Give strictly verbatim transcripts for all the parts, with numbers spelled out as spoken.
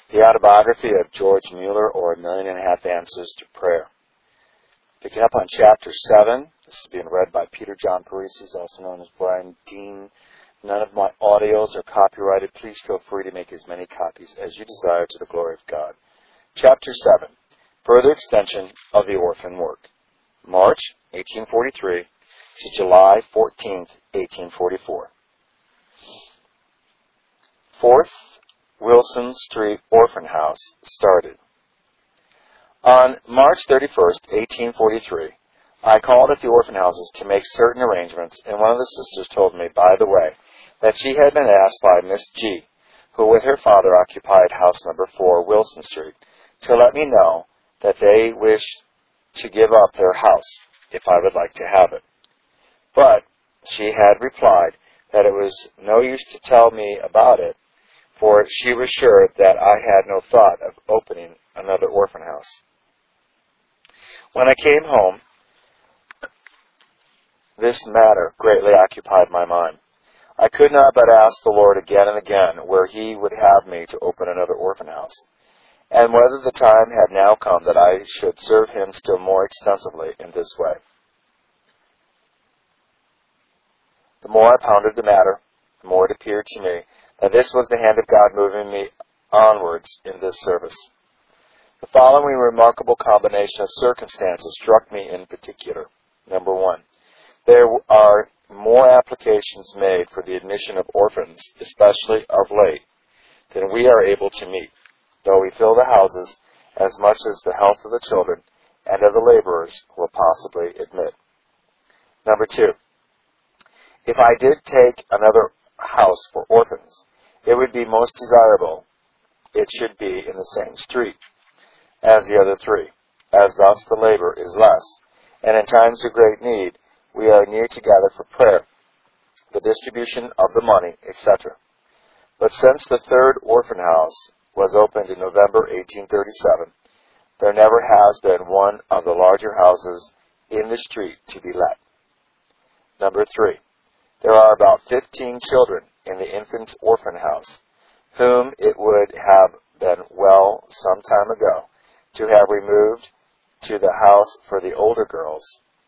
The Autobiography of George Mueller, or A Million and a Half Answers to Prayer. Picking up on Chapter seven, this is being read by Peter John Parisi, also known as Brian Dean. None of my audios are copyrighted. Please feel free to make as many copies as you desire to the glory of God. Chapter seven, Further Extension of the Orphan Work. March eighteen forty-three to July fourteenth, eighteen forty-four. Fourth Wilson Street Orphan House started. On March thirty-first, eighteen forty-three, I called at the orphan houses to make certain arrangements, and one of the sisters told me, by the way, that she had been asked by Miss G., who with her father occupied house number four, Wilson Street, to let me know that they wished to give up their house if I would like to have it. But she had replied that it was no use to tell me about it, for she was sure that I had no thought of opening another orphan house. When I came home, this matter greatly occupied my mind. I could not but ask the Lord again and again where He would have me to open another orphan house, and whether the time had now come that I should serve Him still more extensively in this way. The more I pondered the matter, the more it appeared to me that this was the hand of God moving me onwards in this service. The following remarkable combination of circumstances struck me in particular. Number one, there are more applications made for the admission of orphans, especially of late, than we are able to meet, though we fill the houses as much as the health of the children and of the laborers will possibly admit. Number two, if I did take another house for orphans, it would be most desirable it should be in the same street as the other three, as thus the labor is less, and in times of great need we are near together for prayer, the distribution of the money, et cetera. But since the third orphan house was opened in November eighteen thirty-seven, there never has been one of the larger houses in the street to be let. Number three, there are about fifteen children in the infants' orphan house, whom it would have been well some time ago to have removed to the house for the older girls,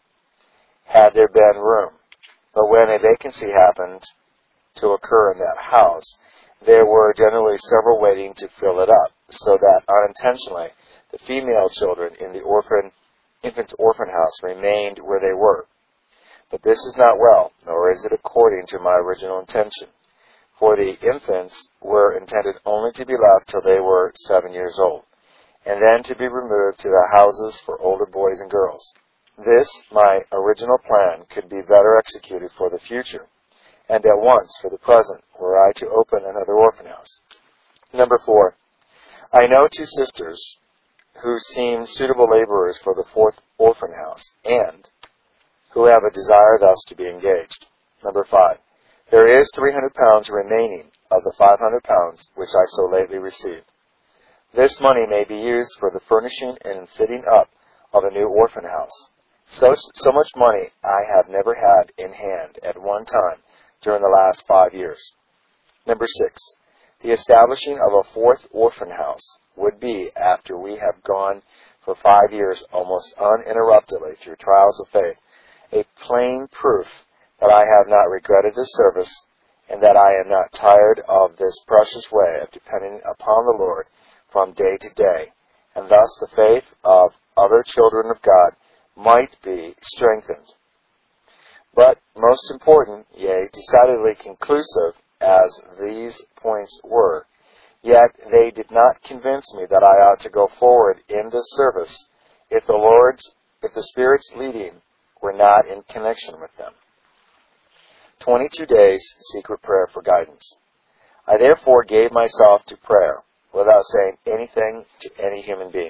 had there been room. But when a vacancy happened to occur in that house, there were generally several waiting to fill it up, so that unintentionally the female children in the orphan infants' orphan house remained where they were. But this is not well, nor is it according to my original intention, for the infants were intended only to be left till they were seven years old, and then to be removed to the houses for older boys and girls. This, my original plan, could be better executed for the future, and at once for the present, were I to open another orphan house. Number four, I know two sisters who seem suitable laborers for the fourth orphan house, and who have a desire thus to be engaged. Number five, there is three hundred pounds remaining of the five hundred pounds which I so lately received. This money may be used for the furnishing and fitting up of a new orphan house. So, so much money I have never had in hand at one time during the last five years. Number six, the establishing of a fourth orphan house would be, after we have gone for five years almost uninterruptedly through trials of faith, a plain proof that I have not regretted this service, and that I am not tired of this precious way of depending upon the Lord from day to day, and thus the faith of other children of God might be strengthened. But most important, yea, decidedly conclusive as these points were, yet they did not convince me that I ought to go forward in this service if the Lord's, if the Spirit's leading were not in connection with them. Twenty-two days secret prayer for guidance. I therefore gave myself to prayer without saying anything to any human being.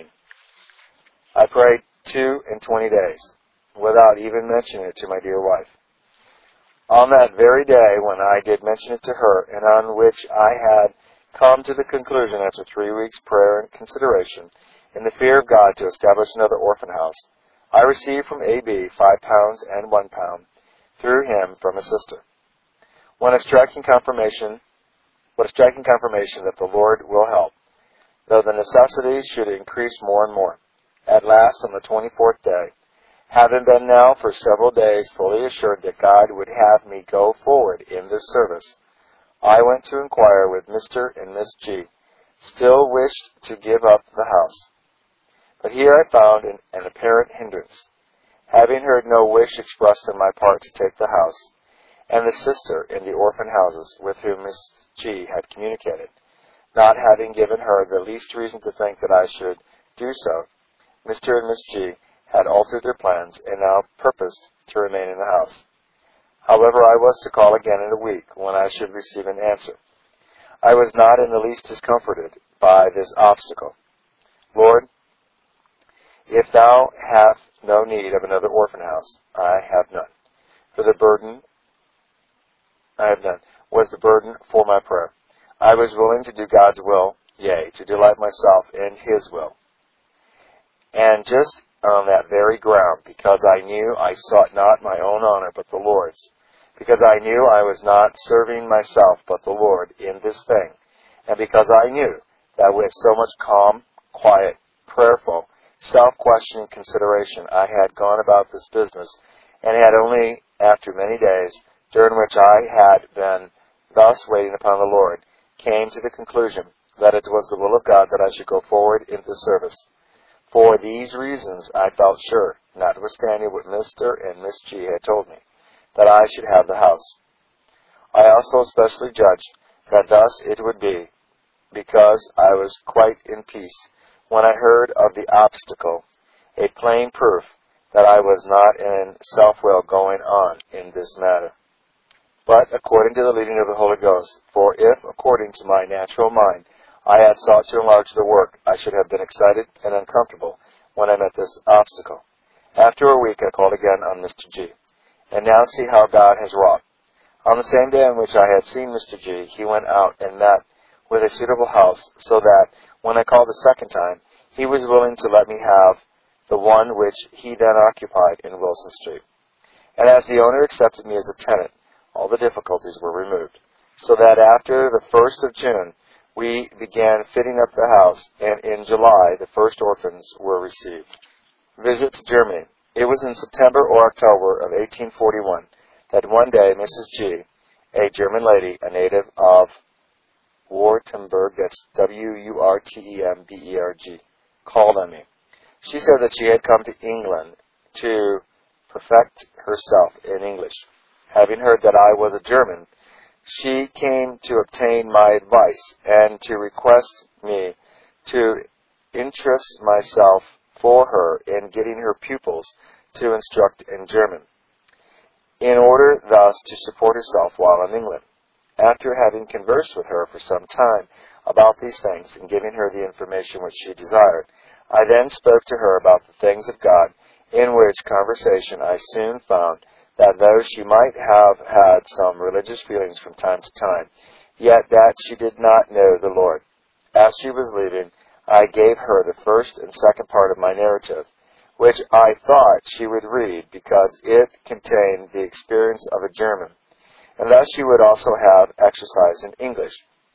I prayed two and twenty days without even mentioning it to my dear wife. On that very day when I did mention it to her, and on which I had come to the conclusion after three weeks' prayer and consideration, in the fear of God, to establish another orphan house, I received from A B five pounds and one pound, through him from a sister. What a striking confirmation, what a striking confirmation that the Lord will help. though the necessities should increase more and more. At last, on the twenty-fourth day, having been now for several days fully assured that God would have me go forward in this service, I went to inquire with Mister and Miss G. Still wished to give up the house. But here I found an, an apparent hindrance. Having heard no wish expressed on my part to take the house, and the sister in the orphan houses with whom Miss G. had communicated, not having given her the least reason to think that I should do so, Mister and Miss G. had altered their plans and now purposed to remain in the house. However, I was to call again in a week when I should receive an answer. I was not in the least discomforted by this obstacle. Lord, if thou hast no need of another orphan house, I have none. For the burden, I have none, was the burden for my prayer. I was willing to do God's will, yea, to delight myself in His will. And just on that very ground, because I knew I sought not my own honor, but the Lord's, because I knew I was not serving myself, but the Lord, in this thing, and because I knew that with so much calm, quiet, prayerful, self-questioning consideration I had gone about this business, and had only after many days, during which I had been thus waiting upon the Lord, came to the conclusion that it was the will of God that I should go forward in this service. For these reasons I felt sure, notwithstanding what Mister and Miss G. had told me, that I should have the house. I also especially judged that thus it would be, because I was quite in peace when I heard of the obstacle, a plain proof that I was not in self-will going on in this matter, but according to the leading of the Holy Ghost. For if, according to my natural mind, I had sought to enlarge the work, I should have been excited and uncomfortable when I met this obstacle. After a week I called again on Mister G. And now see how God has wrought. On the same day on which I had seen Mister G, he went out and met with a suitable house, so that, when I called the second time, he was willing to let me have the one which he then occupied in Wilson Street. And as the owner accepted me as a tenant, all the difficulties were removed, so that after the first of June, we began fitting up the house, and in July the first orphans were received. Visit to Germany. It was in September or October of eighteen forty-one that one day Missus G., a German lady, a native of Wurtemberg, that's W U R T E M B E R G, called on me. She said that she had come to England to perfect herself in English. Having heard that I was a German, she came to obtain my advice and to request me to interest myself for her in getting her pupils to instruct in German, in order thus to support herself while in England. After having conversed with her for some time about these things and giving her the information which she desired, I then spoke to her about the things of God, in which conversation I soon found that though she might have had some religious feelings from time to time, yet that she did not know the Lord. As she was leaving, I gave her the first and second part of my narrative, which I thought she would read because it contained the experience of a German, and thus she would also have exercise in English.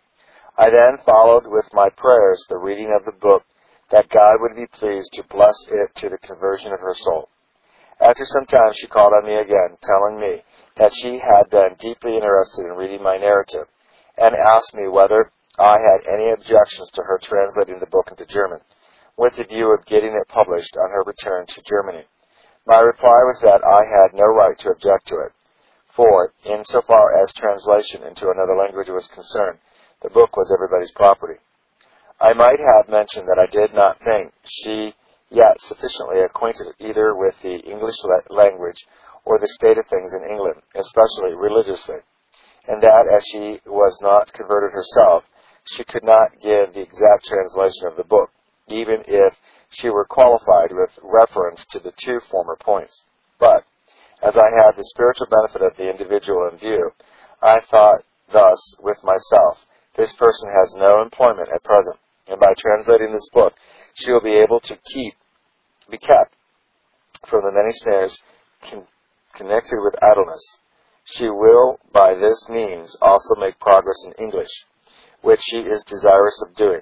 I then followed with my prayers the reading of the book, that God would be pleased to bless it to the conversion of her soul. After some time she called on me again, telling me that she had been deeply interested in reading my narrative, and asked me whether I had any objections to her translating the book into German, with the view of getting it published on her return to Germany. My reply was that I had no right to object to it, for, insofar as translation into another language was concerned, the book was everybody's property. I might have mentioned that I did not think she yet sufficiently acquainted either with the English language or the state of things in England, especially religiously, and that as she was not converted herself, she could not give the exact translation of the book, even if she were qualified with reference to the two former points. But, as I had the spiritual benefit of the individual in view, I thought thus with myself, this person has no employment at present, and by translating this book, she will be able to keep, be kept from the many snares con- connected with idleness. She will, by this means, also make progress in English, which she is desirous of doing.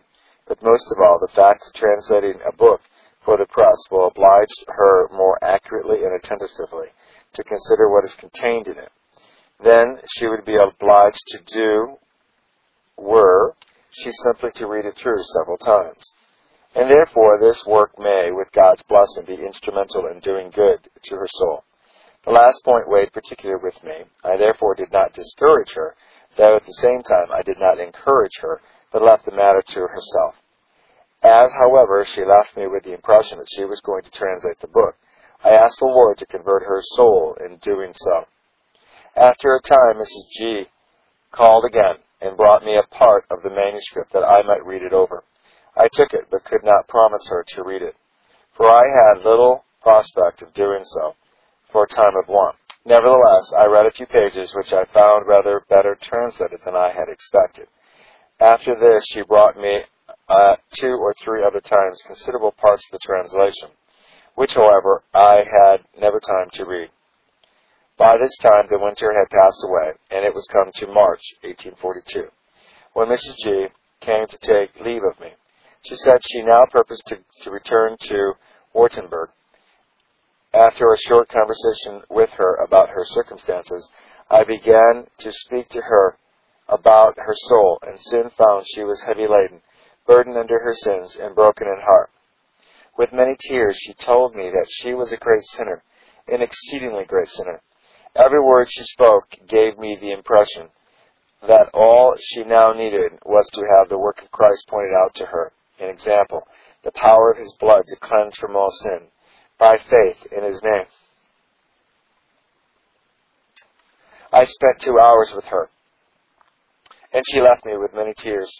but most of all, the fact of translating a book for the press will oblige her more accurately and attentively to consider what is contained in it. Then she would be obliged to do were she simply to read it through several times. And therefore this work may, with God's blessing, be instrumental in doing good to her soul. The last point weighed particularly with me. I therefore did not discourage her, though at the same time I did not encourage her, but left the matter to herself. As, however, she left me with the impression that she was going to translate the book, I asked the Lord to convert her soul in doing so. After a time, Missus G called again and brought me a part of the manuscript that I might read it over. I took it, but could not promise her to read it, for I had little prospect of doing so for a time of want. Nevertheless, I read a few pages, which I found rather better translated than I had expected. After this, she brought me uh, two or three other times considerable parts of the translation, which, however, I had never time to read. By this time, the winter had passed away, and it was come to March, eighteen forty-two, when Missus G came to take leave of me. She said she now purposed to, to return to Wartenberg. After a short conversation with her about her circumstances, I began to speak to her about her soul, and soon found she was heavy laden, burdened under her sins, and broken in heart. With many tears she told me that she was a great sinner, an exceedingly great sinner. Every word she spoke gave me the impression that all she now needed was to have the work of Christ pointed out to her, an example, the power of His blood to cleanse from all sin, by faith in His name. I spent two hours with her, and she left me with many tears.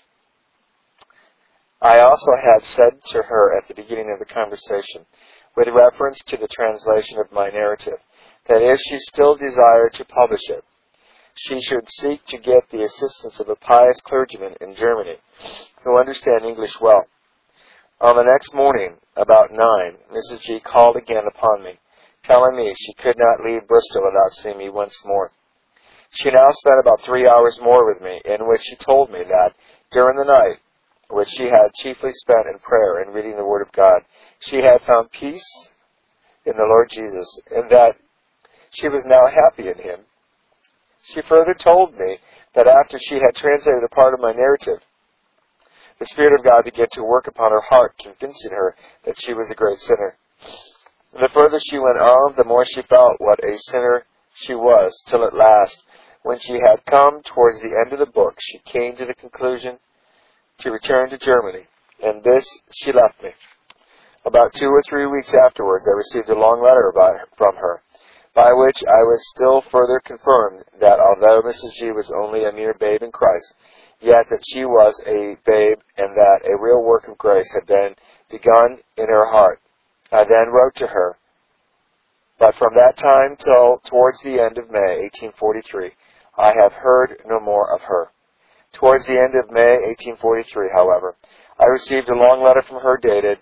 I also had said to her at the beginning of the conversation, with reference to the translation of my narrative, that if she still desired to publish it, she should seek to get the assistance of a pious clergyman in Germany who understand English well. On the next morning, about nine, Missus G called again upon me, telling me she could not leave Bristol without seeing me once more. She now spent about three hours more with me, in which she told me that during the night, which she had chiefly spent in prayer and reading the Word of God, she had found peace in the Lord Jesus, and that she was now happy in Him. She further told me that after she had translated a part of my narrative, the Spirit of God began to work upon her heart, convincing her that she was a great sinner. And the further she went on, the more she felt what a sinner she was, till at last, when she had come towards the end of the book, she came to the conclusion to return to Germany, and this she left me. About two or three weeks afterwards, I received a long letter about her, from her, by which I was still further confirmed that although Missus G was only a mere babe in Christ, yet that she was a babe, and that a real work of grace had been begun in her heart. I then wrote to her, but from that time till towards the end of May, eighteen forty-three, I have heard no more of her. Towards the end of May, eighteen forty-three, however, I received a long letter from her dated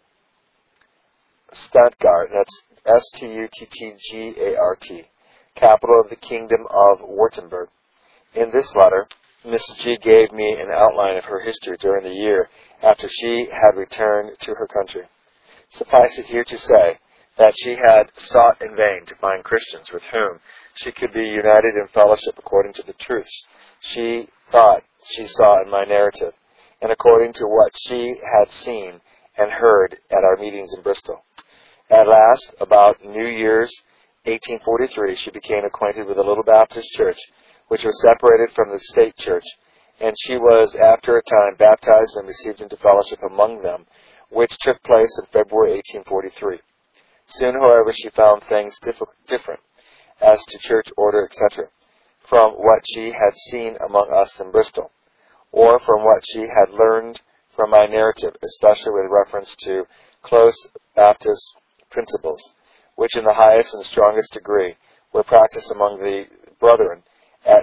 Stuttgart, that's S T U T T G A R T, capital of the Kingdom of Wartenberg. In this letter, Missus G gave me an outline of her history during the year after she had returned to her country. Suffice it here to say that she had sought in vain to find Christians with whom she could be united in fellowship according to the truths she thought she saw in my narrative, and according to what she had seen and heard at our meetings in Bristol. At last, about New Year's eighteen forty-three, she became acquainted with a little Baptist church, which was separated from the state church, and she was, after a time, baptized and received into fellowship among them, which took place in February eighteen forty-three. Soon, however, she found things diff- different, as to church order, et cetera, from what she had seen among us in Bristol, or from what she had learned from my narrative, especially with reference to close Baptist principles, which in the highest and strongest degree were practiced among the brethren at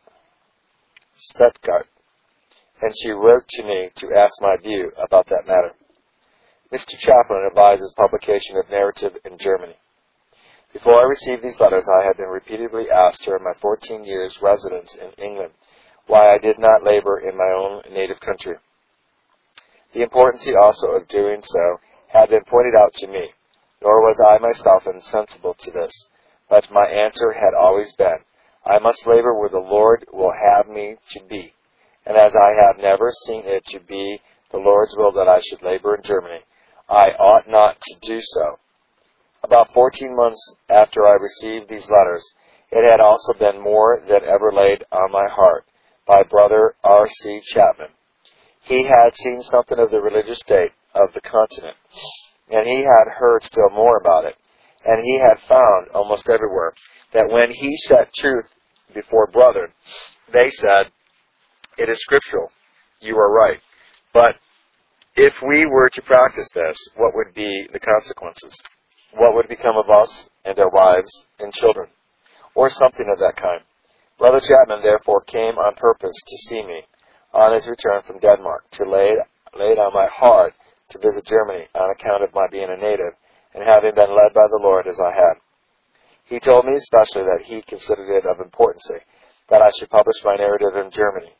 Stuttgart, and she wrote to me to ask my view about that matter. Mister Chaplin advises publication of narrative in Germany. Before I received these letters, I had been repeatedly asked during my fourteen years' residence in England why I did not labor in my own native country. The importance also of doing so had been pointed out to me, nor was I myself insensible to this. But my answer had always been, I must labor where the Lord will have me to be. And as I have never seen it to be the Lord's will that I should labor in Germany, I ought not to do so. About fourteen months after I received these letters, it had also been more than ever laid on my heart by Brother R C Chapman. He had seen something of the religious state of the continent, and he had heard still more about it, and he had found almost everywhere that when he set truth before brethren, they said, it is scriptural, you are right. But if we were to practice this, what would be the consequences? What would become of us and our wives and children? Or something of that kind. Brother Chapman therefore came on purpose to see me on his return from Denmark, to lay, lay it on my heart to visit Germany on account of my being a native and having been led by the Lord as I had. He told me especially that he considered it of importance that I should publish my narrative in Germany,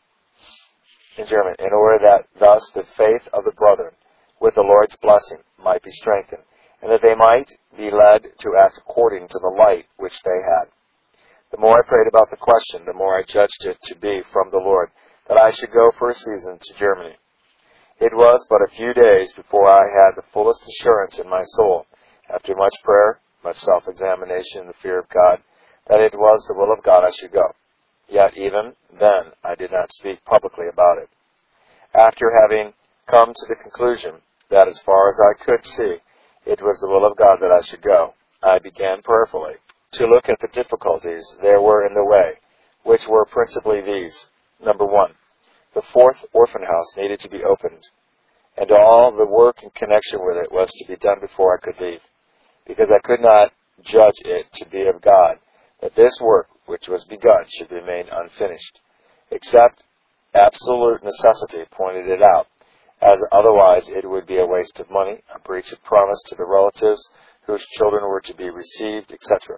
in German, in order that thus the faith of the brethren, with the Lord's blessing, might be strengthened, and that they might be led to act according to the light which they had. The more I prayed about the question, the more I judged it to be from the Lord that I should go for a season to Germany. It was but a few days before I had the fullest assurance in my soul, after much prayer, much self-examination and the fear of God, that it was the will of God I should go. Yet even then I did not speak publicly about it. After having come to the conclusion that as far as I could see, it was the will of God that I should go, I began prayerfully to look at the difficulties there were in the way, which were principally these. Number one, the fourth orphan house needed to be opened, and all the work in connection with it was to be done before I could leave, because I could not judge it to be of God that this work which was begun should remain unfinished, except absolute necessity pointed it out, as otherwise it would be a waste of money, a breach of promise to the relatives whose children were to be received, et cetera.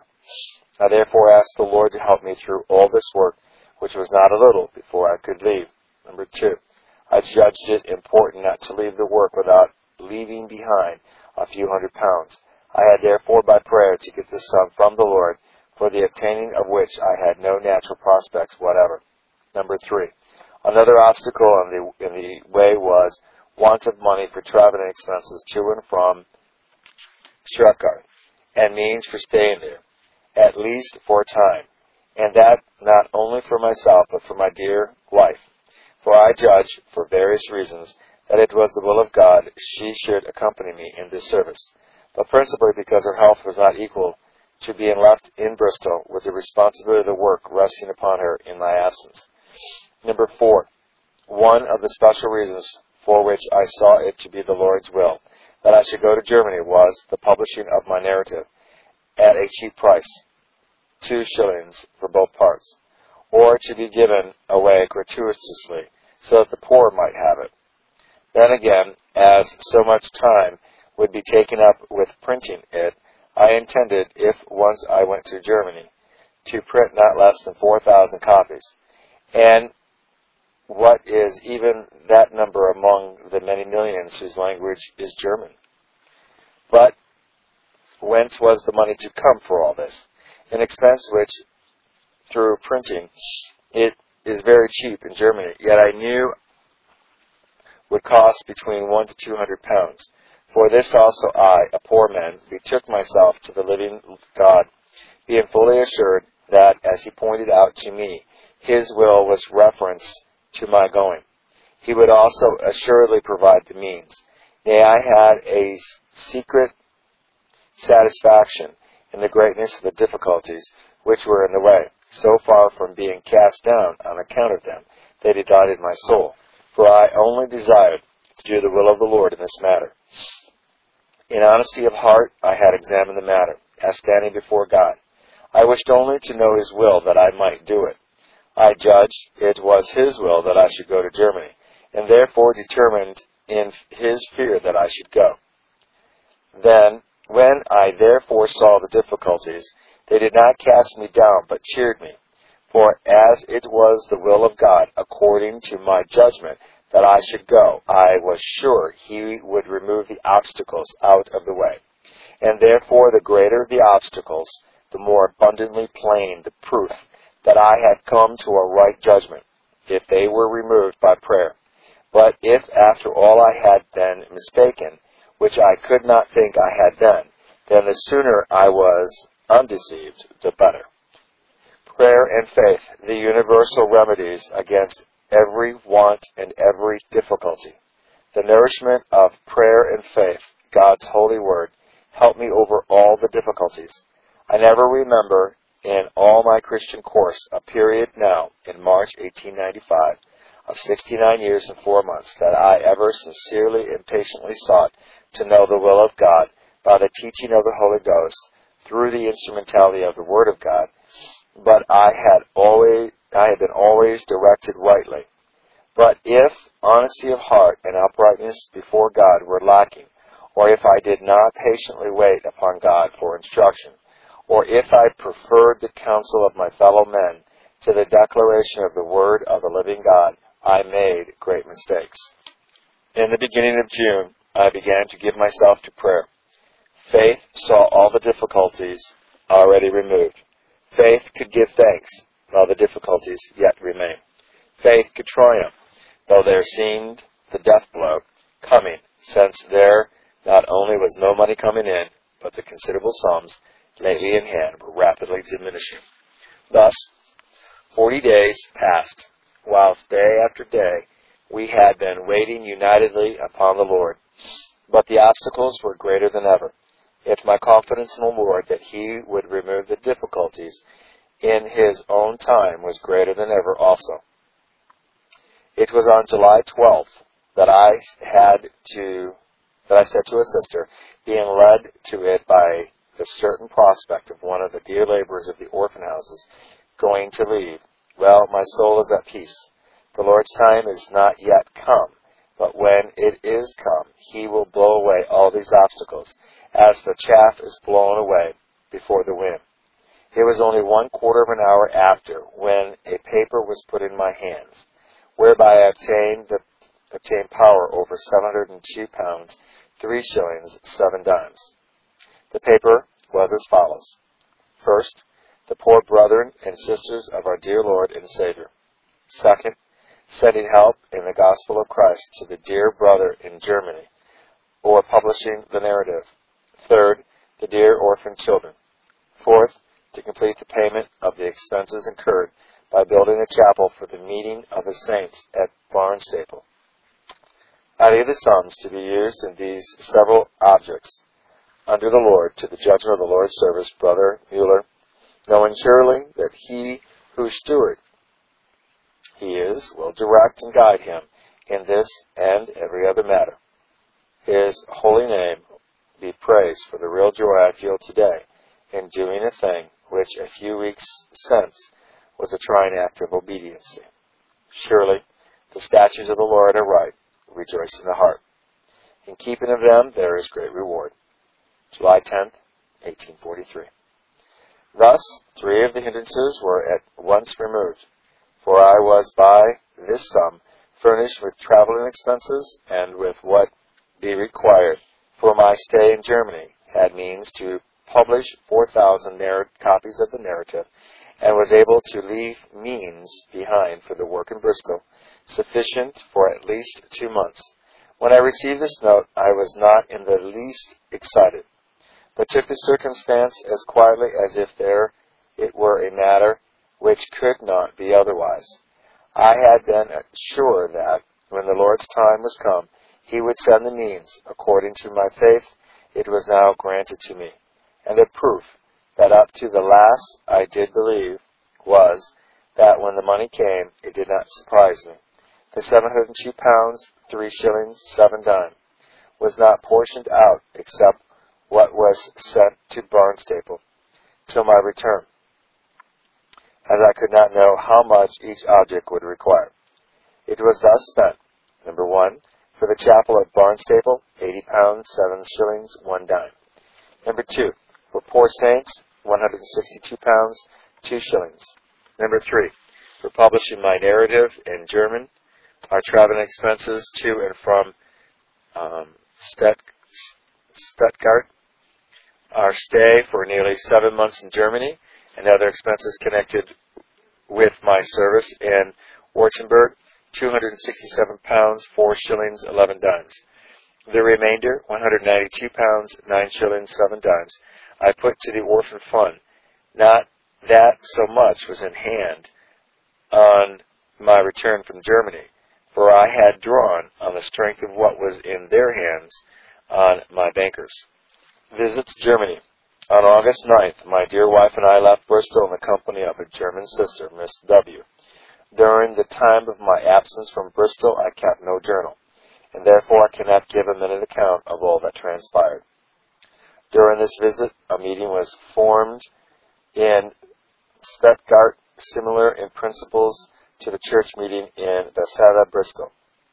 I therefore asked the Lord to help me through all this work, which was not a little, before I could leave. Number two, I judged it important not to leave the work without leaving behind a few hundred pounds. I had therefore by prayer to get this sum from the Lord, for the obtaining of which I had no natural prospects whatever. Number three, another obstacle in the, in the way was want of money for traveling expenses to and from Stuttgart, and means for staying there, at least for a time, and that not only for myself, but for my dear wife. For I judge, for various reasons, that it was the will of God she should accompany me in this service, but principally because her health was not equal to being left in Bristol with the responsibility of the work resting upon her in my absence. Number four, one of the special reasons for which I saw it to be the Lord's will that I should go to Germany was the publishing of my narrative at a cheap price, two shillings for both parts, or to be given away gratuitously so that the poor might have it. Then again, as so much time would be taken up with printing it, I intended, if once I went to Germany, to print not less than four thousand copies, and what is even that number among the many millions whose language is German? But whence was the money to come for all this? An expense which, through printing, it is very cheap in Germany, yet I knew would cost between one to two hundred pounds. For this also I, a poor man, betook myself to the living God, being fully assured that, as he pointed out to me, his will was reference to my going. He would also assuredly provide the means. Nay, I had a secret satisfaction in the greatness of the difficulties which were in the way, so far from being cast down on account of them, they delighted my soul, for I only desired to do the will of the Lord in this matter. In honesty of heart, I had examined the matter, as standing before God. I wished only to know his will that I might do it. I judged it was his will that I should go to Germany, and therefore determined in his fear that I should go. Then, when I therefore saw the difficulties, they did not cast me down, but cheered me. For as it was the will of God, according to my judgment, that I should go, I was sure he would remove the obstacles out of the way. And therefore the greater the obstacles, the more abundantly plain the proof that I had come to a right judgment, if they were removed by prayer. But if after all I had been mistaken, which I could not think I had been, then the sooner I was undeceived, the better. Prayer and faith, the universal remedies against every want and every difficulty. The nourishment of prayer and faith, God's holy word, helped me over all the difficulties. I never remember in all my Christian course a period now, in March eighteen ninety-five, of sixty-nine years and four months, that I ever sincerely and patiently sought to know the will of God by the teaching of the Holy Ghost through the instrumentality of the Word of God, but I had always I had been always directed rightly. But if honesty of heart and uprightness before God were lacking, or if I did not patiently wait upon God for instruction, or if I preferred the counsel of my fellow men to the declaration of the Word of the living God, I made great mistakes. In the beginning of June, I began to give myself to prayer. Faith saw all the difficulties already removed. Faith could give thanks while the difficulties yet remain. Faith could triumph, though there seemed the death blow coming, since there not only was no money coming in, but the considerable sums lately in hand were rapidly diminishing. Thus, forty days passed, whilst day after day we had been waiting unitedly upon the Lord. But the obstacles were greater than ever. Yet my confidence in the Lord that He would remove the difficulties in His own time was greater than ever also. It was on July twelfth that I had to, that I said to a sister, being led to it by the certain prospect of one of the dear laborers of the orphan houses going to leave, "Well, my soul is at peace. The Lord's time is not yet come, but when it is come, He will blow away all these obstacles, as the chaff is blown away before the wind." It was only one quarter of an hour after when a paper was put in my hands, whereby I obtained the obtained power over seven hundred and two pounds, three shillings, seven dimes. The paper was as follows. First, the poor brethren and sisters of our dear Lord and Savior. Second, sending help in the gospel of Christ to the dear brother in Germany, or publishing the narrative. Third, the dear orphan children. Fourth, to complete the payment of the expenses incurred by building a chapel for the meeting of the saints at Barnstaple. I leave the sums to be used in these several objects under the Lord to the judgment of the Lord's service, Brother Mueller, knowing surely that He whose steward He is will direct and guide him in this and every other matter. His holy name be praised for the real joy I feel today in doing a thing which a few weeks since was a trying act of obedience. Surely the statutes of the Lord are right, rejoice in the heart. In keeping of them there is great reward. July tenth, eighteen forty-three. Thus, three of the hindrances were at once removed, for I was by this sum furnished with traveling expenses and with what be required for my stay in Germany, had means to publish four thousand narr- copies of the narrative, and was able to leave means behind for the work in Bristol, sufficient for at least two months. When I received this note, I was not in the least excited, but took the circumstance as quietly as if there it were a matter which could not be otherwise. I had been sure that, when the Lord's time was come, He would send the means. According to my faith, it was now granted to me. And the proof that up to the last I did believe was, that when the money came, it did not surprise me. The seven hundred and two pounds, three shillings, seven dimes was not portioned out except what was sent to Barnstaple till my return, as I could not know how much each object would require. It was thus spent. Number one, for the chapel at Barnstaple, eighty pounds, seven shillings, one dime. Number two, for poor saints, one hundred and sixty-two pounds, two shillings. Number three, for publishing my narrative in German, our traveling expenses to and from um, Stutt- Stuttgart, our stay for nearly seven months in Germany, and other expenses connected with my service in Württemberg, two hundred sixty-seven pounds, four shillings, eleven dimes. The remainder, one hundred ninety-two pounds, nine shillings, seven dimes, I put to the orphan fund. Not that so much was in hand on my return from Germany, for I had drawn on the strength of what was in their hands on my bankers. Visits Germany. On August ninth, my dear wife and I left Bristol in the company of a German sister, Miss W. During the time of my absence from Bristol, I kept no journal, and therefore I cannot give a minute account of all that transpired. During this visit, a meeting was formed in Stuttgart, similar in principles to the church meeting in Bethesda, Bristol.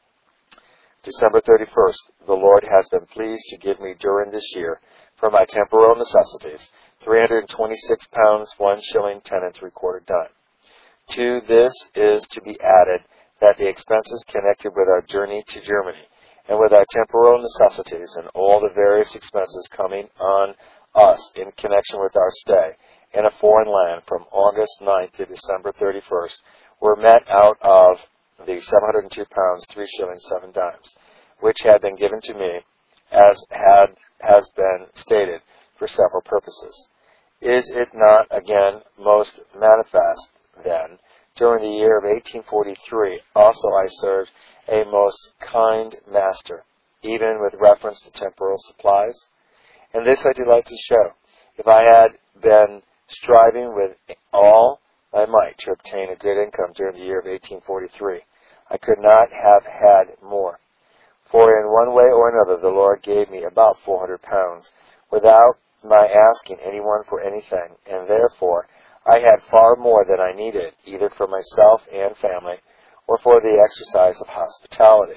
December thirty-first, the Lord has been pleased to give me during this year, for my temporal necessities, three hundred twenty-six pounds, one shilling, ten and three quarter dime. To this is to be added that the expenses connected with our journey to Germany, and with our temporal necessities, and all the various expenses coming on us in connection with our stay in a foreign land from August ninth to December thirty-first, were met out of the seven hundred two pounds, three shillings, seven dimes, which had been given to me, as had has been stated, for several purposes. Is it not again most manifest, then, during the year of eighteen forty-three, also I served a most kind master, even with reference to temporal supplies? And this I delight to show. If I had been striving with all my might to obtain a good income during the year of eighteen forty-three, I could not have had more. For in one way or another the Lord gave me about four hundred pounds, without my asking anyone for anything, and therefore I had far more than I needed, either for myself and family, or for the exercise of hospitality.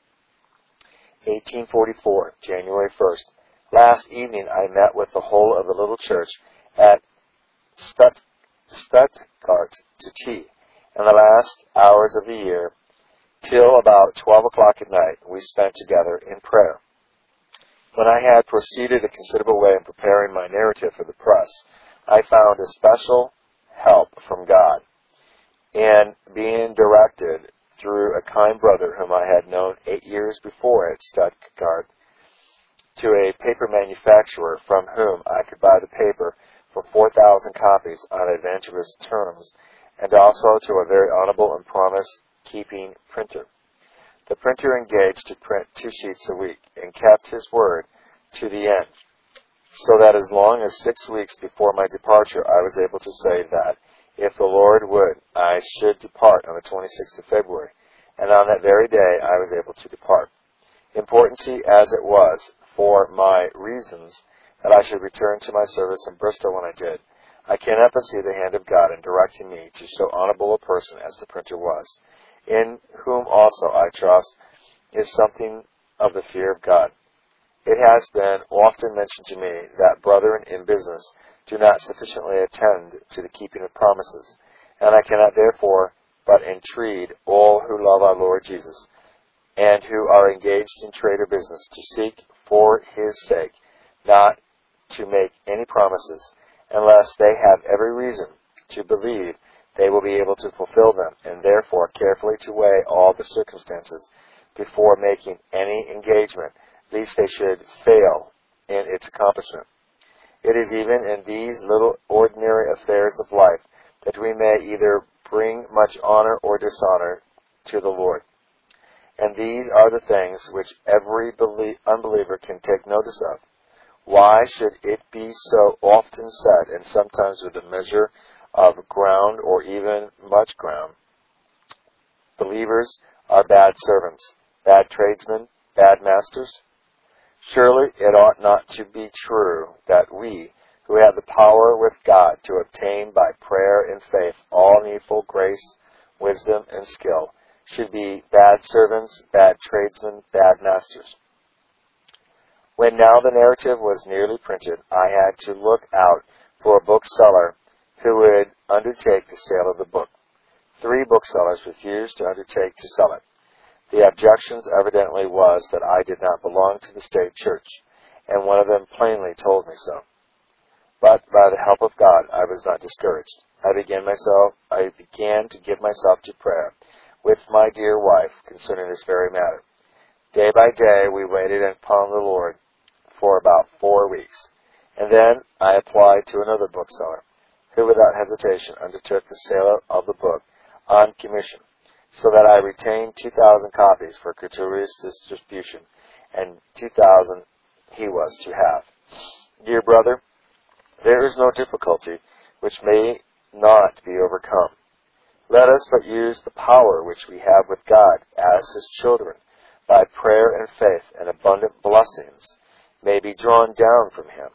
eighteen forty-four, January first. Last evening I met with the whole of the little church at Stutt- Stuttgart to tea, and the last hours of the year, till about twelve o'clock at night, we spent together in prayer. When I had proceeded a considerable way in preparing my narrative for the press, I found a special help from God in being directed through a kind brother whom I had known eight years before at Stuttgart to a paper manufacturer from whom I could buy the paper for four thousand copies on advantageous terms, and also to a very honorable and promise-keeping printer. The printer engaged to print two sheets a week, and kept his word to the end, so that as long as six weeks before my departure I was able to say that, if the Lord would, I should depart on the twenty-sixth of February, and on that very day I was able to depart. Importancy as it was for my reasons that I should return to my service in Bristol when I did, I cannot but see the hand of God in directing me to so honorable a person as the printer was, in whom also I trust is something of the fear of God. It has been often mentioned to me that brethren in business do not sufficiently attend to the keeping of promises, and I cannot therefore but entreat all who love our Lord Jesus, and who are engaged in trade or business, to seek for his sake not to make any promises, unless they have every reason to believe they will be able to fulfill them, and therefore carefully to weigh all the circumstances before making any engagement, lest they should fail in its accomplishment. It is even in these little ordinary affairs of life that we may either bring much honor or dishonor to the Lord. And these are the things which every belie- unbeliever can take notice of. Why should it be so often said, and sometimes with a measure of ground or even much ground? Believers are bad servants, bad tradesmen, bad masters? Surely it ought not to be true that we, who have the power with God to obtain by prayer and faith all needful grace, wisdom, and skill, should be bad servants, bad tradesmen, bad masters. When now the narrative was nearly printed, I had to look out for a bookseller who would undertake the sale of the book. Three booksellers refused to undertake to sell it. The objections evidently was that I did not belong to the state church, and one of them plainly told me so. But by the help of God, I was not discouraged. I began myself, I began to give myself to prayer with my dear wife concerning this very matter. Day by day, we waited upon the Lord for about four weeks, and then I applied to another bookseller, who without hesitation undertook the sale of the book on commission, so that I retained two thousand copies for gratuitous distribution, and two thousand he was to have. Dear brother, there is no difficulty which may not be overcome. Let us but use the power which we have with God as His children, by prayer and faith, and abundant blessings may be drawn down from Him.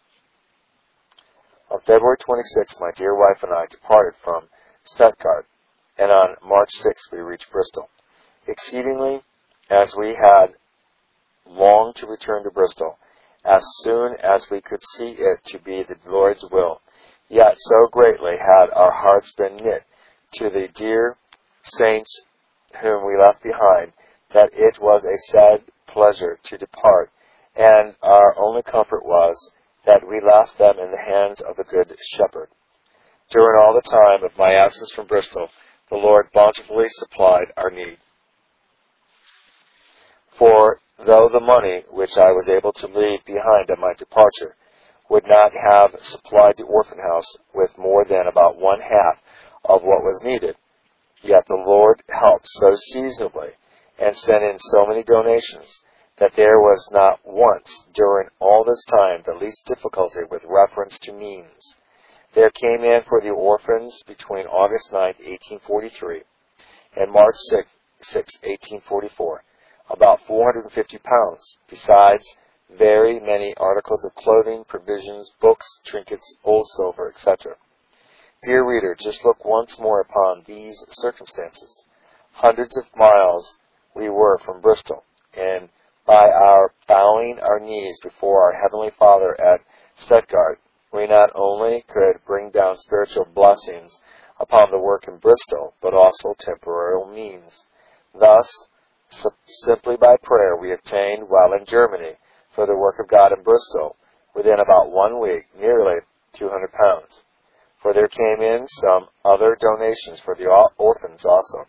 On February twenty-sixth, my dear wife and I departed from Stuttgart, and on March sixth we reached Bristol. Exceedingly as we had longed to return to Bristol, as soon as we could see it to be the Lord's will, yet so greatly had our hearts been knit to the dear saints whom we left behind, that it was a sad pleasure to depart, and our only comfort was that we left them in the hands of the Good Shepherd. During all the time of my absence from Bristol, the Lord bountifully supplied our need. For though the money which I was able to leave behind on my departure would not have supplied the orphan house with more than about one half of what was needed, yet the Lord helped so seasonably and sent in so many donations that there was not once during all this time the least difficulty with reference to means. There came in for the orphans between August ninth, eighteen forty-three, and March sixth, eighteen forty-four, about four hundred fifty pounds, besides very many articles of clothing, provisions, books, trinkets, old silver, et cetera. Dear reader, just look once more upon these circumstances. Hundreds of miles we were from Bristol, and by our bowing our knees before our Heavenly Father at Stuttgart, we not only could bring down spiritual blessings upon the work in Bristol, but also temporal means. Thus, simply by prayer, we obtained, while in Germany, for the work of God in Bristol, within about one week, nearly two hundred pounds. For there came in some other donations for the orphans also.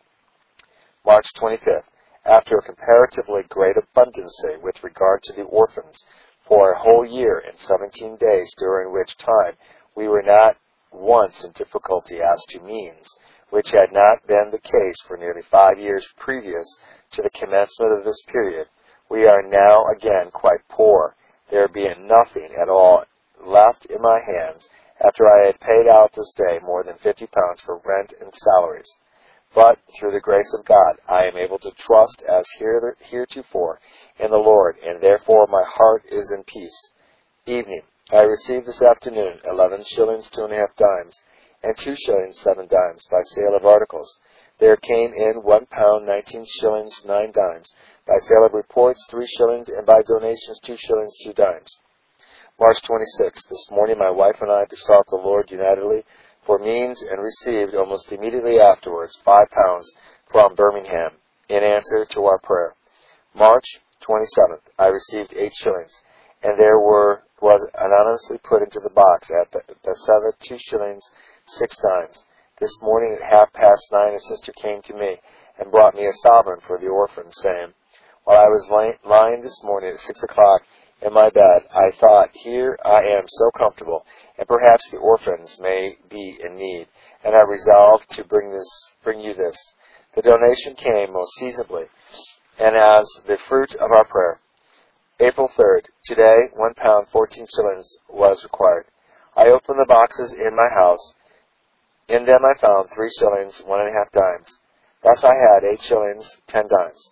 March twenty-fifth, after a comparatively great abundancy with regard to the orphans, for a whole year and seventeen days, during which time we were not once in difficulty as to means, which had not been the case for nearly five years previous to the commencement of this period, we are now again quite poor, there being nothing at all left in my hands after I had paid out this day more than fifty pounds for rent and salaries. But, through the grace of God, I am able to trust as heretofore in the Lord, and therefore my heart is in peace. Evening. I received this afternoon eleven shillings two and a half dimes, and two shillings seven dimes by sale of articles. There came in one pound nineteen shillings nine dimes, by sale of reports three shillings, and by donations two shillings two dimes. March twenty-sixth. This morning my wife and I besought the Lord unitedly for means, and received almost immediately afterwards five pounds from Birmingham in answer to our prayer. March twenty-seventh, I received eight shillings, and there were was anonymously put into the box at Bethesda two shillings six dimes. This morning at half past nine, a sister came to me and brought me a sovereign for the orphans, saying, while I was lay, lying this morning at six o'clock in my bed, I thought, here I am so comfortable, and perhaps the orphans may be in need, and I resolved to bring this, bring you this. The donation came most seasonably, and as the fruit of our prayer. April third. Today, one pound fourteen shillings was required. I opened the boxes in my house. In them I found three shillings one and a half dimes. Thus I had eight shillings ten dimes.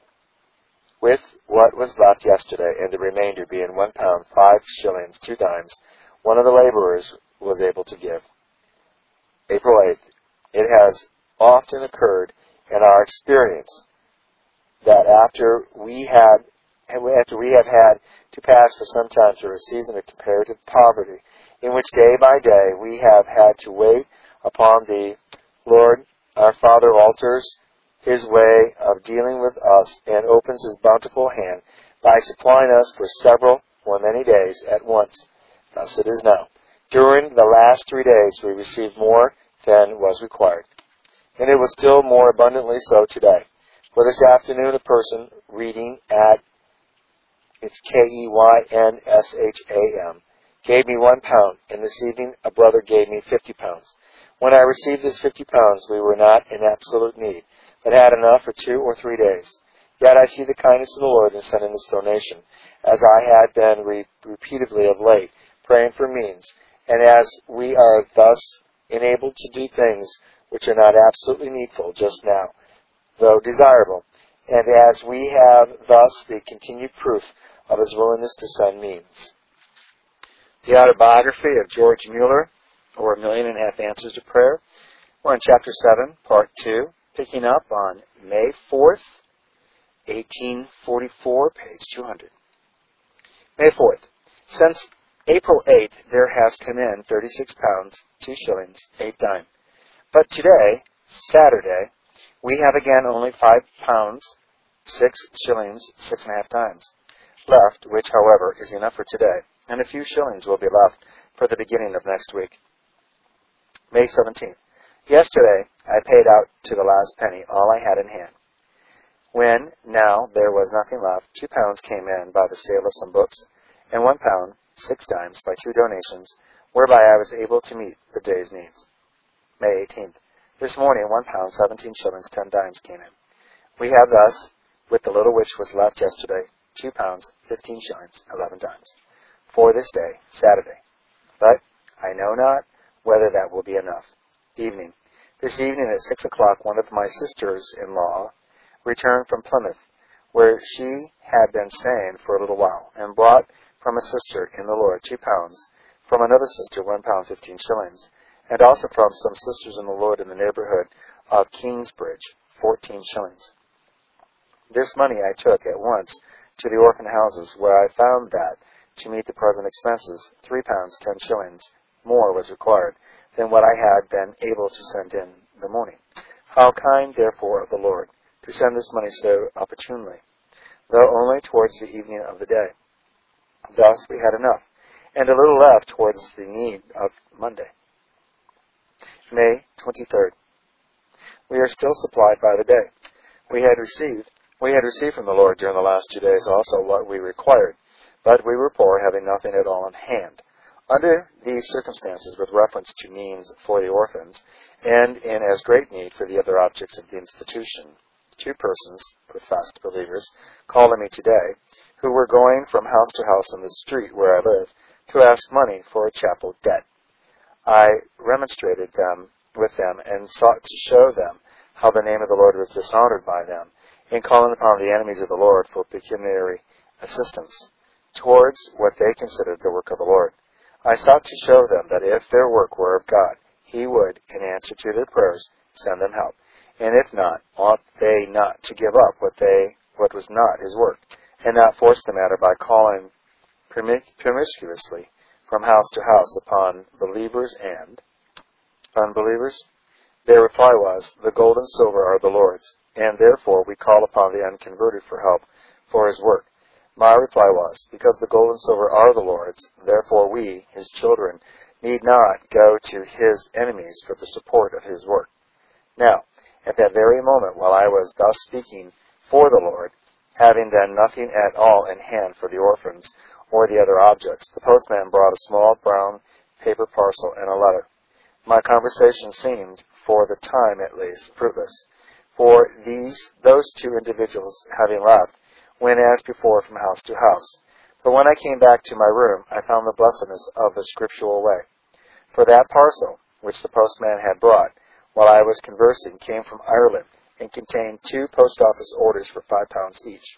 With what was left yesterday, and the remainder being one pound five shillings two dimes, one of the laborers was able to give. April eighth. It has often occurred in our experience that after we had after we have had to pass for some time through a season of comparative poverty, in which day by day we have had to wait upon the Lord, our Father altars his way of dealing with us and opens his bountiful hand by supplying us for several or many days at once. Thus it is now. During the last three days we received more than was required, and it was still more abundantly so today. For this afternoon a person reading at, it's K E Y N S H A M, gave me one pound, and this evening a brother gave me fifty pounds. When I received this fifty pounds, we were not in absolute need, but had enough for two or three days. Yet I see the kindness of the Lord in sending this donation, as I had been re- repeatedly of late, praying for means, and as we are thus enabled to do things which are not absolutely needful just now, though desirable, and as we have thus the continued proof of his willingness to send means. The autobiography of George Mueller, or A Million and a Half Answers to Prayer. We're in Chapter seven, Part two, picking up on May fourth, eighteen forty-four, page two hundred. May fourth. Since April eighth, there has come in thirty-six pounds, two shillings, eight dime. But today, Saturday, we have again only five pounds, six shillings, six and a half dimes left, which, however, is enough for today, and a few shillings will be left for the beginning of next week. May seventeenth. Yesterday, I paid out to the last penny all I had in hand. When, now, there was nothing left, two pounds came in by the sale of some books, and one pound, six dimes, by two donations, whereby I was able to meet the day's needs. May eighteenth. This morning, one pound, seventeen shillings, ten dimes came in. We have thus, with the little which was left yesterday, two pounds, fifteen shillings, eleven dimes, for this day, Saturday. But I know not whether that will be enough. Evening. This evening at six o'clock, one of my sisters-in-law returned from Plymouth, where she had been staying for a little while, and brought from a sister in the Lord two pounds, from another sister one pound fifteen shillings, and also from some sisters in the Lord in the neighborhood of Kingsbridge, fourteen shillings. This money I took at once to the orphan houses, where I found that, to meet the present expenses, three pounds ten shillings more was required than what I had been able to send in the morning. How kind, therefore, of the Lord, to send this money so opportunely, though only towards the evening of the day. Thus we had enough, and a little left towards the need of Monday. May twenty-third. We are still supplied by the day. We had received, we had received from the Lord during the last two days also what we required, but we were poor, having nothing at all in hand. Under these circumstances, with reference to means for the orphans, and in as great need for the other objects of the institution, two persons, professed believers, called on me today, who were going from house to house in the street where I live, to ask money for a chapel debt. I remonstrated them with them, and sought to show them how the name of the Lord was dishonored by them, in calling upon the enemies of the Lord for pecuniary assistance towards what they considered the work of the Lord. I sought to show them that if their work were of God, He would, in answer to their prayers, send them help, and if not, ought they not to give up what they what was not His work, and not force the matter by calling promiscuously from house to house upon believers and unbelievers? Their reply was, the gold and silver are the Lord's, and therefore we call upon the unconverted for help for His work. My reply was, because the gold and silver are the Lord's, therefore we, His children, need not go to His enemies for the support of His work. Now, at that very moment, while I was thus speaking for the Lord, having then nothing at all in hand for the orphans or the other objects, the postman brought a small brown paper parcel and a letter. My conversation seemed, for the time at least, fruitless, for these, those two individuals having left, went as before from house to house. But when I came back to my room, I found the blessedness of the scriptural way. For that parcel, which the postman had brought, while I was conversing, came from Ireland, and contained two post office orders for five pounds each,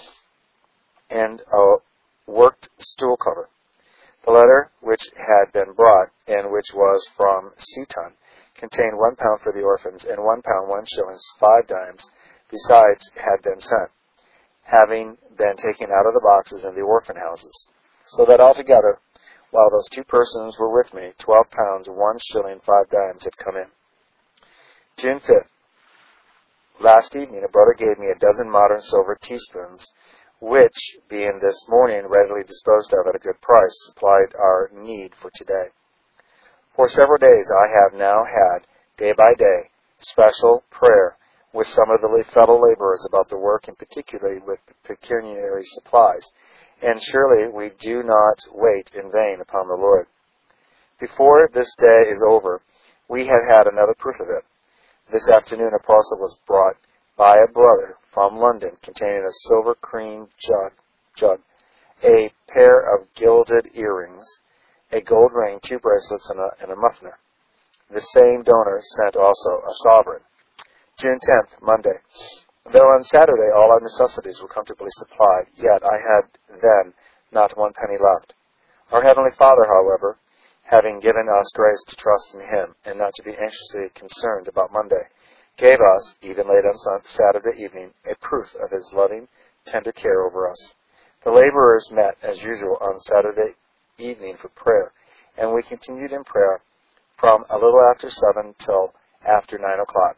and a worked stool cover. The letter which had been brought, and which was from Seaton, contained one pound for the orphans, and one pound one shilling five dimes, besides had been sent, having been taken out of the boxes in the orphan houses, so that altogether, while those two persons were with me, twelve pounds one shilling five dimes had come in. June fifth. Last evening a brother gave me a dozen modern silver teaspoons, which, being this morning readily disposed of at a good price, supplied our need for today. For several days I have now had, day by day, special prayer with some of the fellow laborers about the work, and particularly with pecuniary supplies, and surely we do not wait in vain upon the Lord. Before this day is over, we have had another proof of it. This afternoon a parcel was brought by a brother from London containing a silver cream jug, jug, a pair of gilded earrings, a gold ring, two bracelets, and a, and a muffler. The same donor sent also a sovereign. June tenth, Monday. Though on Saturday all our necessities were comfortably supplied, yet I had then not one penny left. Our Heavenly Father, however, having given us grace to trust in Him and not to be anxiously concerned about Monday, gave us, even late on Saturday evening, a proof of His loving, tender care over us. The laborers met, as usual, on Saturday evening for prayer, and we continued in prayer from a little after seven till after nine o'clock.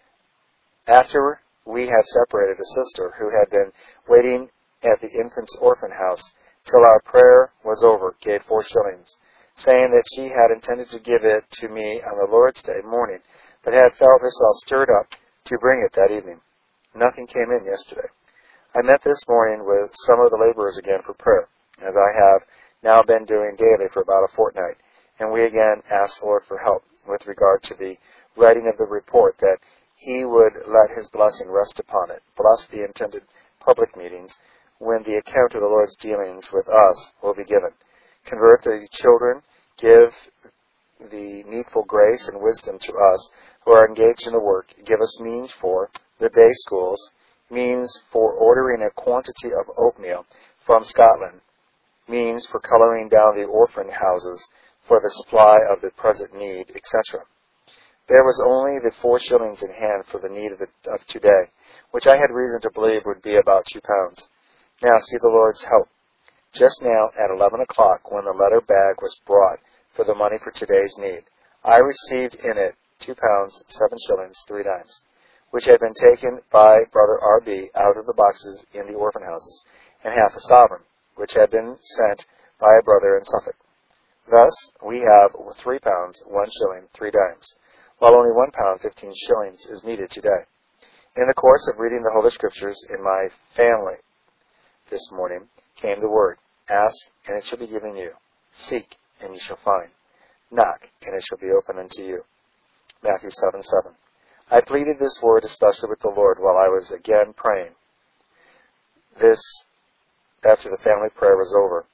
After we had separated, a sister who had been waiting at the infant's orphan house till our prayer was over gave four shillings, saying that she had intended to give it to me on the Lord's Day morning, but had felt herself stirred up to bring it that evening. Nothing came in yesterday. I met this morning with some of the laborers again for prayer, as I have now been doing daily for about a fortnight, and we again asked the Lord for help with regard to the writing of the report, that He would let His blessing rest upon it, bless the intended public meetings when the account of the Lord's dealings with us will be given, convert the children, give the needful grace and wisdom to us who are engaged in the work, give us means for the day schools, means for ordering a quantity of oatmeal from Scotland, means for coloring down the orphan houses for the supply of the present need, et cetera. There was only the four shillings in hand for the need of, the, of today, which I had reason to believe would be about two pounds. Now see the Lord's help. Just now at eleven o'clock, when the letter bag was brought for the money for today's need, I received in it two pounds, seven shillings, three dimes, which had been taken by Brother R B out of the boxes in the orphan houses, and half a sovereign, which had been sent by a brother in Suffolk. Thus we have three pounds, one shilling, three dimes, while only one pound, fifteen shillings is needed today. In the course of reading the Holy Scriptures in my family this morning came the word, ask, and it shall be given you. Seek, and you shall find. Knock, and it shall be opened unto you. Matthew seven seven. I pleaded this word especially with the Lord while I was again praying. This, after the family prayer was over,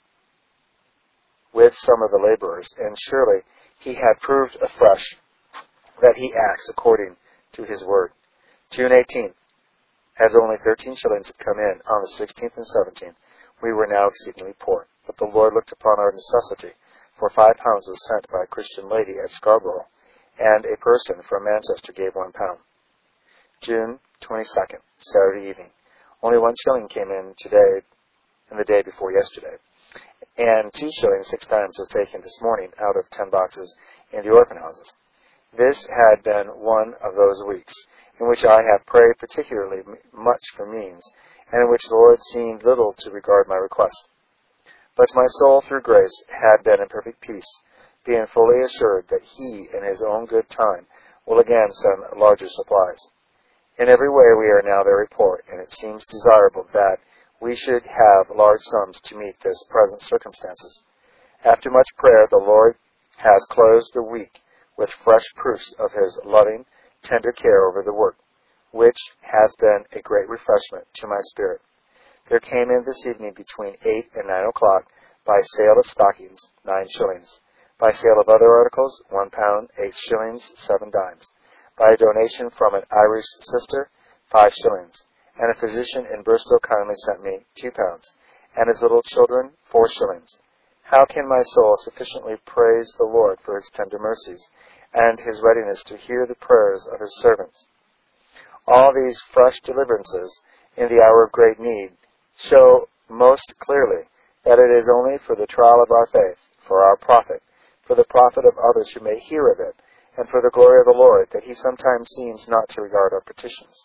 with some of the laborers, and surely He had proved afresh that He acts according to His word. June eighteenth. As only thirteen shillings had come in on the sixteenth and seventeenth, we were now exceedingly poor. But the Lord looked upon our necessity, for five pounds was sent by a Christian lady at Scarborough, and a person from Manchester gave one pound. June twenty-second, Saturday evening. Only one shilling came in today and the day before yesterday, and two shillings six times was taken this morning out of ten boxes in the orphan houses. This had been one of those weeks in which I have prayed particularly much for means, and in which the Lord seemed little to regard my request. But my soul, through grace, had been in perfect peace, being fully assured that He, in His own good time, will again send larger supplies. In every way we are now very poor, and it seems desirable that we should have large sums to meet this present circumstances. After much prayer, the Lord has closed the week with fresh proofs of His loving, tender care over the work, which has been a great refreshment to my spirit. There came in this evening between eight and nine o'clock, by sale of stockings, nine shillings, by sale of other articles, one pound, eight shillings, seven dimes, by a donation from an Irish sister, five shillings, and a physician in Bristol kindly sent me two pounds, and his little children, four shillings. How can my soul sufficiently praise the Lord for His tender mercies, and His readiness to hear the prayers of His servants? All these fresh deliverances in the hour of great need show most clearly that it is only for the trial of our faith, for our profit, for the profit of others who may hear of it, and for the glory of the Lord, that he sometimes seems not to regard our petitions.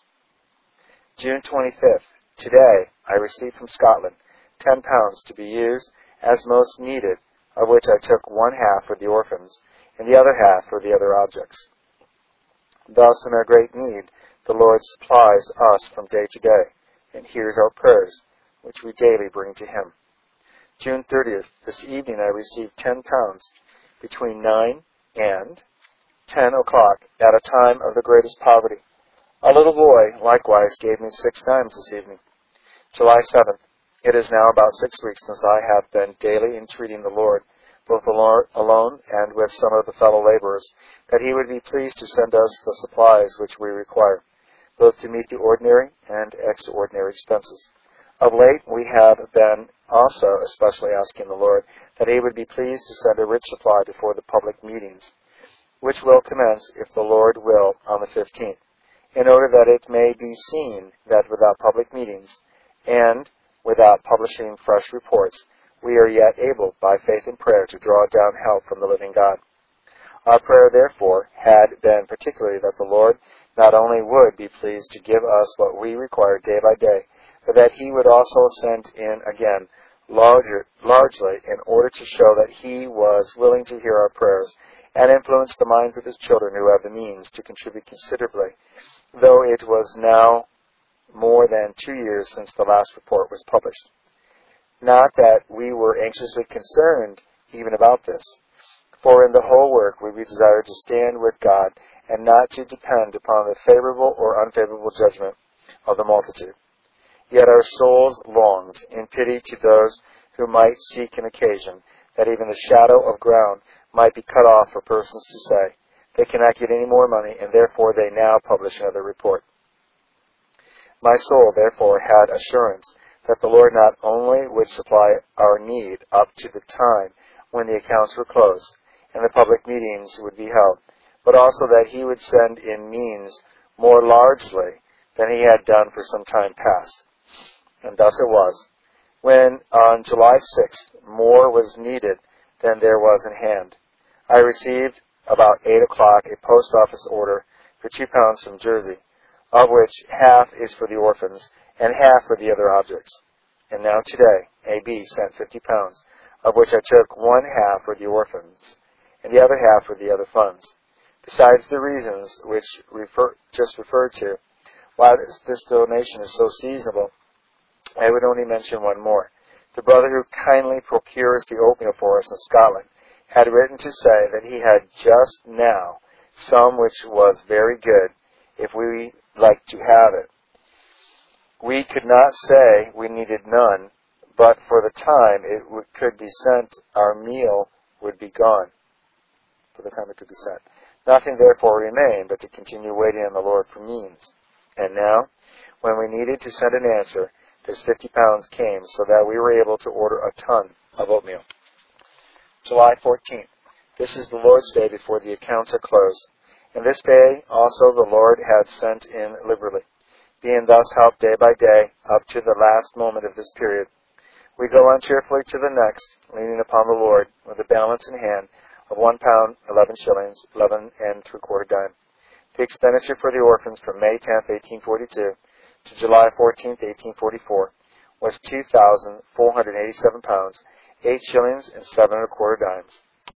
June twenty-fifth. Today I received from Scotland ten pounds to be used as most needed, of which I took one half for the orphans, and the other half for the other objects. Thus, in our great need, the Lord supplies us from day to day, and hears our prayers, which we daily bring to him. June thirtieth. This evening I received ten pounds between nine and ten o'clock at a time of the greatest poverty. A little boy likewise gave me six dimes this evening. July seventh. It is now about six weeks since I have been daily entreating the Lord, both alone and with some of the fellow laborers, that he would be pleased to send us the supplies which we require, both to meet the ordinary and extraordinary expenses. Of late we have been also especially asking the Lord that he would be pleased to send a rich supply before the public meetings, which will commence, if the Lord will, on the fifteenth, in order that it may be seen that without public meetings and without publishing fresh reports, we are yet able, by faith and prayer, to draw down help from the living God. Our prayer, therefore, had been particularly that the Lord not only would be pleased to give us what we require day by day, but that he would also send in again larger, largely in order to show that he was willing to hear our prayers and influence the minds of his children who have the means to contribute considerably, though it was now more than two years since the last report was published. Not that we were anxiously concerned even about this, for in the whole work we desire to stand with God and not to depend upon the favorable or unfavorable judgment of the multitude. Yet our souls longed, in pity to those who might seek an occasion, that even the shadow of ground might be cut off for persons to say, they cannot get any more money, and therefore they now publish another report. My soul, therefore, had assurance that the Lord not only would supply our need up to the time when the accounts were closed and the public meetings would be held, but also that he would send in means more largely than he had done for some time past. And thus it was. When on July sixth more was needed than there was in hand, I received about eight o'clock a post office order for two pounds from Jersey, of which half is for the orphans and half for the other objects. And now today A B sent fifty pounds, of which I took one half for the orphans and the other half for the other funds. Besides the reasons which refer, just referred to, why this, this donation is so seasonable, I would only mention one more. The brother who kindly procures the oatmeal for us in Scotland had written to say that he had just now some which was very good, if we liked to have it. We could not say we needed none, but for the time it would, could be sent, our meal would be gone. For the time it could be sent. Nothing therefore remained but to continue waiting on the Lord for means. And now, when we needed to send an answer, this fifty pounds came, so that we were able to order a ton of oatmeal. July fourteenth. This is the Lord's Day before the accounts are closed. And this day also the Lord hath sent in liberally, being thus helped day by day up to the last moment of this period. We go on cheerfully to the next, leaning upon the Lord, with a balance in hand of one pound, eleven shillings, eleven and three quarter dime. The expenditure for the orphans from May tenth, eighteen forty-two, to July fourteenth, eighteen forty-four, was two thousand four hundred eighty-seven pounds, eight shillings and seven and a quarter dimes.